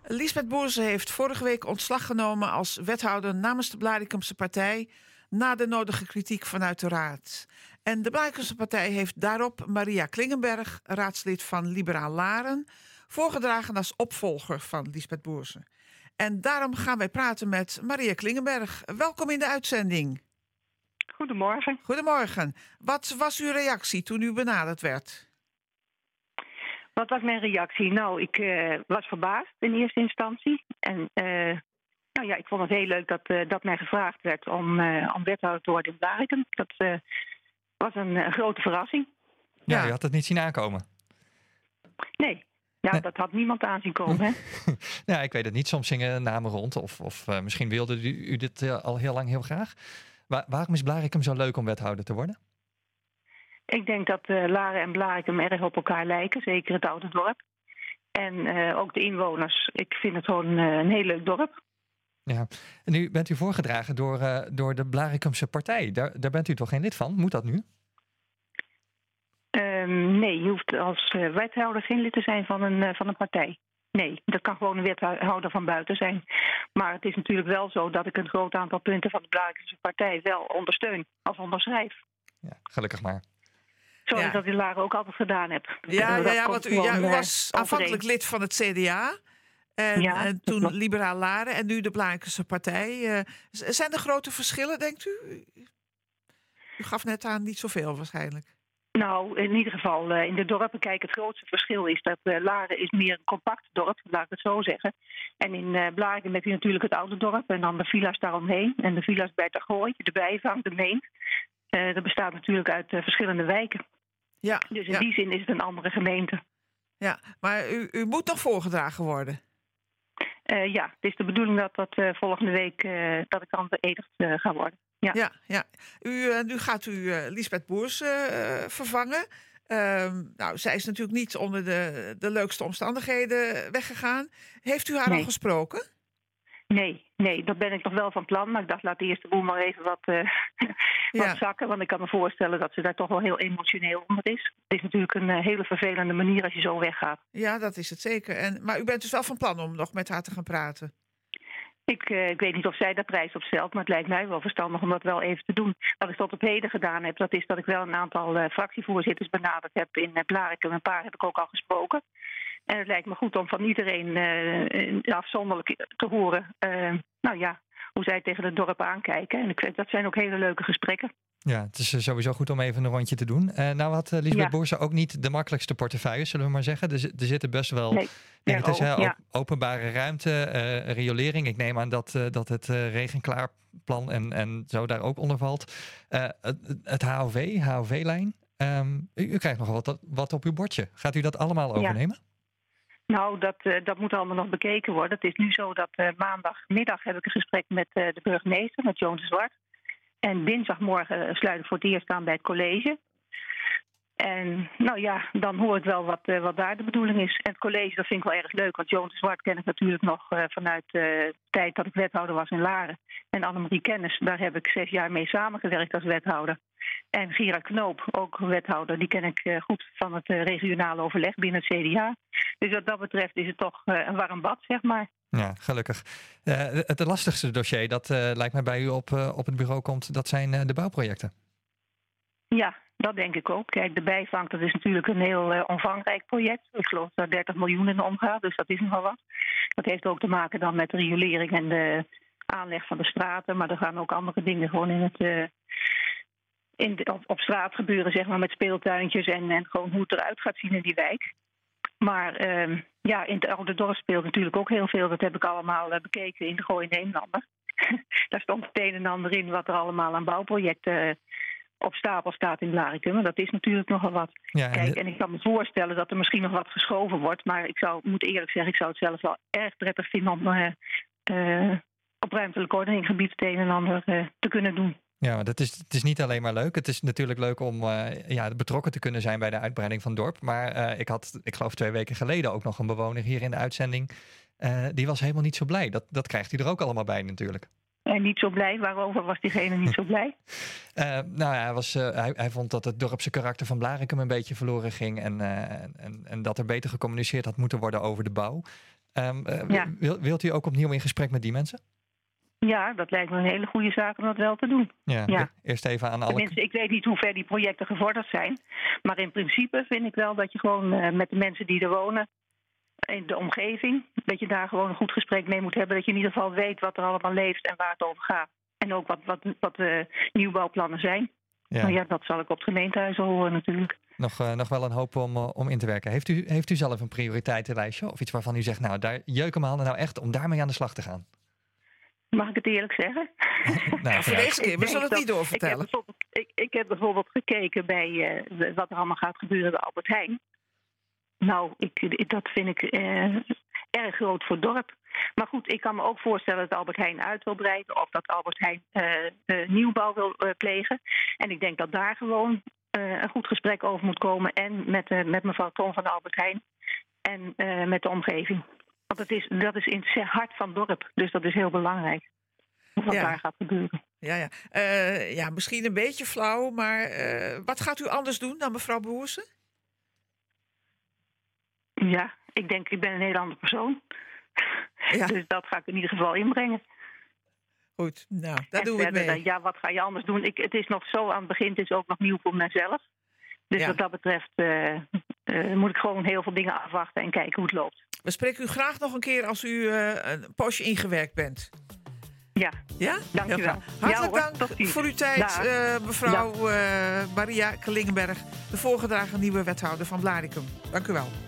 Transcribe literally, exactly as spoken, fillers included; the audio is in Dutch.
Liesbeth Boerse heeft vorige week ontslag genomen als wethouder namens de Blaricumse Partij na de nodige kritiek vanuit de raad. En de Blaricumse Partij heeft daarop Maria Klingenberg, raadslid van Liberaal Laren, voorgedragen als opvolger van Liesbeth Boerse. En daarom gaan wij praten met Maria Klingenberg. Welkom in de uitzending. Goedemorgen. Goedemorgen. Wat was uw reactie toen u benaderd werd? Wat was mijn reactie? Nou, ik uh, was verbaasd in eerste instantie. En uh, nou ja, ik vond het heel leuk dat, uh, dat mij gevraagd werd om, uh, om wethouder te worden in Blaricum. Dat uh, was een uh, grote verrassing. Ja, Ja, je had het niet zien aankomen. Nee, ja, Nee. dat had niemand aanzien komen. Hè? Ja, ik weet het niet. Soms zingen namen rond. Of, of uh, misschien wilde u, u dit uh, al heel lang heel graag. Wa- waarom is Blaricum zo leuk om wethouder te worden? Ik denk dat uh, Laren en Blaricum erg op elkaar lijken. Zeker het oude dorp. En uh, ook de inwoners. Ik vind het gewoon uh, een heel leuk dorp. Ja. En nu bent u voorgedragen door, uh, door de Blaricumse Partij. Daar, daar bent u toch geen lid van? Moet dat nu? Um, nee, je hoeft als uh, wethouder geen lid te zijn van een, uh, van een partij. Nee, dat kan gewoon een wethouder van buiten zijn. Maar het is natuurlijk wel zo dat ik een groot aantal punten van de Blaricumse Partij wel ondersteun als onderschrijf. Ja, gelukkig maar. Zoals Ja. ik dat in Laren ook altijd gedaan heb. Ja, Dat ja, ja, komt want u, ja, u gewoon, uh, was aanvankelijk overeen. lid van het C D A. En, Ja, en dat toen klopt. Liberaal Laren en nu de Blaricumse Partij. Uh, z- zijn er grote verschillen, denkt u? U gaf net aan niet zoveel waarschijnlijk. Nou, in ieder geval uh, in de dorpen, kijk, het grootste verschil is dat uh, Laren is meer een compact dorp, laat ik het zo zeggen. En in uh, Blaricum heb je natuurlijk het oude dorp en dan de villa's daaromheen. En de villa's bij Tergooi, de bijvang, de Meent. Uh, dat bestaat natuurlijk uit uh, verschillende wijken. Ja, Dus in ja, die zin is het een andere gemeente. ja. Maar u, u moet nog voorgedragen worden. Uh, ja, het is de bedoeling dat dat uh, volgende week uh, dat ik dan beëdigd uh, ga worden. Ja. Ja, ja. U, uh, nu gaat u uh, Liesbeth Boerse uh, vervangen. Um, nou, zij is natuurlijk niet onder de, de leukste omstandigheden weggegaan. Heeft u haar Nee. al gesproken? Nee, nee, dat ben ik nog wel van plan. Maar ik dacht, laat de eerste boel maar even wat, uh, Ja. wat zakken. Want ik kan me voorstellen dat ze daar toch wel heel emotioneel onder is. Het is natuurlijk een uh, hele vervelende manier als je zo weggaat. Ja, dat is het zeker. En, maar u bent dus wel van plan om nog met haar te gaan praten? Ik, uh, ik weet niet of zij daar prijs op stelt, maar het lijkt mij wel verstandig om dat wel even te doen. Wat ik tot op heden gedaan heb, dat is dat ik wel een aantal uh, fractievoorzitters benaderd heb in uh, Blaricum. Een paar heb ik ook al gesproken. En het lijkt me goed om van iedereen uh, afzonderlijk te horen, uh, nou ja, hoe zij tegen het dorp aankijken. En ik vind, dat zijn ook hele leuke gesprekken. Ja, het is uh, sowieso goed om even een rondje te doen. Uh, nou had uh, Liesbeth Ja. Boerse ook niet de makkelijkste portefeuille, zullen we maar zeggen. Er, zi- er zitten best wel Nee. dingen Ja, tussen. oh, hè, ja. op- Openbare ruimte, uh, riolering. Ik neem aan dat, uh, dat het uh, regenklaarplan en, en zo daar ook onder valt. Uh, het, het H O V, H O V-lijn. Um, u, u krijgt nog wat, wat op uw bordje. Gaat u dat allemaal overnemen? Nou, dat, uh, dat moet allemaal nog bekeken worden. Het is nu zo dat uh, maandagmiddag heb ik een gesprek met uh, de burgemeester, met Joan de Zwart. En dinsdagmorgen uh, sluit ik voor het eerst aan bij het college. En nou ja, dan hoor ik wel wat, uh, wat daar de bedoeling is. En het college, dat vind ik wel erg leuk. Want Joan de Zwart ken ik natuurlijk nog uh, vanuit uh, de tijd dat ik wethouder was in Laren. En Annemarie Kennis, daar heb ik zes jaar mee samengewerkt als wethouder. En Gerard Knoop, ook wethouder, die ken ik uh, goed van het uh, regionale overleg binnen het C D A. Dus wat dat betreft is het toch uh, een warm bad, zeg maar. Ja, gelukkig. Uh, het lastigste dossier dat uh, lijkt mij bij u op, uh, op het bureau komt, dat zijn uh, de bouwprojecten. Ja, dat denk ik ook. Kijk, de bijvang, dat is natuurlijk een heel uh, omvangrijk project. Ik geloof dat er dertig miljoen in omgaat, dus dat is nogal wat. Dat heeft ook te maken dan met de riolering en de aanleg van de straten. Maar er gaan ook andere dingen gewoon in het, uh, in de, op, op straat gebeuren, zeg maar, met speeltuintjes en, en gewoon hoe het eruit gaat zien in die wijk. Maar uh, ja, in het oude dorp speelt natuurlijk ook heel veel. Dat heb ik allemaal uh, bekeken in de Gooi Nederlander. Daar stond het een en ander in wat er allemaal aan bouwprojecten uh, op stapel staat in Blaricum. En dat is natuurlijk nogal wat. Ja, en Kijk, de- en ik kan me voorstellen dat er misschien nog wat geschoven wordt. Maar ik zou, moet eerlijk zeggen, ik zou het zelf wel erg prettig vinden om uh, uh, op ruimtelijk ordeninggebied het een en ander uh, te kunnen doen. Ja, maar dat is, het is niet alleen maar leuk. Het is natuurlijk leuk om uh, ja, betrokken te kunnen zijn bij de uitbreiding van het dorp. Maar uh, ik had, ik geloof twee weken geleden ook nog een bewoner hier in de uitzending. Uh, die was helemaal niet zo blij. Dat, dat krijgt hij er ook allemaal bij natuurlijk. En niet zo blij. Waarover was diegene niet zo blij? Uh, nou ja, hij, was, uh, hij, hij vond dat het dorpse karakter van Blaricum een beetje verloren ging. En, uh, en, en dat er beter gecommuniceerd had moeten worden over de bouw. Um, uh, Ja. wil, wilt u ook opnieuw in gesprek met die mensen? Ja, dat lijkt me een hele goede zaak om dat wel te doen. Ja, Ja. Eerst even aan alle... Tenminste, ik weet niet hoe ver die projecten gevorderd zijn. Maar in principe vind ik wel dat je gewoon uh, met de mensen die er wonen, in de omgeving, dat je daar gewoon een goed gesprek mee moet hebben. Dat je in ieder geval weet wat er allemaal leeft en waar het over gaat. En ook wat, wat, wat de nieuwbouwplannen zijn. Ja. Maar ja, dat zal ik op het gemeentehuis horen natuurlijk. Nog, uh, nog wel een hoop om, uh, om in te werken. Heeft u, heeft u zelf een prioriteitenlijstje? Of iets waarvan u zegt, nou, daar jeuken mijn handen nou echt om daarmee aan de slag te gaan? Mag ik het eerlijk zeggen? Nou, Voor deze keer, we zullen het niet doorvertellen. Ik heb, ik, ik heb bijvoorbeeld gekeken bij uh, wat er allemaal gaat gebeuren bij Albert Heijn. Nou, ik, dat vind ik uh, erg groot voor het dorp. Maar goed, ik kan me ook voorstellen dat Albert Heijn uit wil breiden of dat Albert Heijn uh, uh, nieuwbouw wil uh, plegen. En ik denk dat daar gewoon uh, een goed gesprek over moet komen. En met, uh, met mevrouw Ton van Albert Heijn en uh, met de omgeving. Want het is, dat is in het hart van het dorp, dus dat is heel belangrijk. Wat ja. daar gaat gebeuren. Ja, ja. Uh, ja, misschien een beetje flauw, maar uh, wat gaat u anders doen dan mevrouw Boersen? Ja, ik denk, ik ben een heel andere persoon. Ja. Dus dat ga ik in ieder geval inbrengen. Goed, nou, daar en doen we het mee. Ja, wat ga je anders doen? Ik, het is nog zo aan het begin, het is ook nog nieuw voor mezelf. Dus ja. wat dat betreft uh, uh, moet ik gewoon heel veel dingen afwachten en kijken hoe het loopt. We spreken u graag nog een keer als u uh, een poosje ingewerkt bent. Ja, ja? Dankjewel. Hartelijk ja, dank voor uw tijd, uh, mevrouw uh, Maria Klingenberg, de voorgedragen nieuwe wethouder van Blaricum. Dank u wel.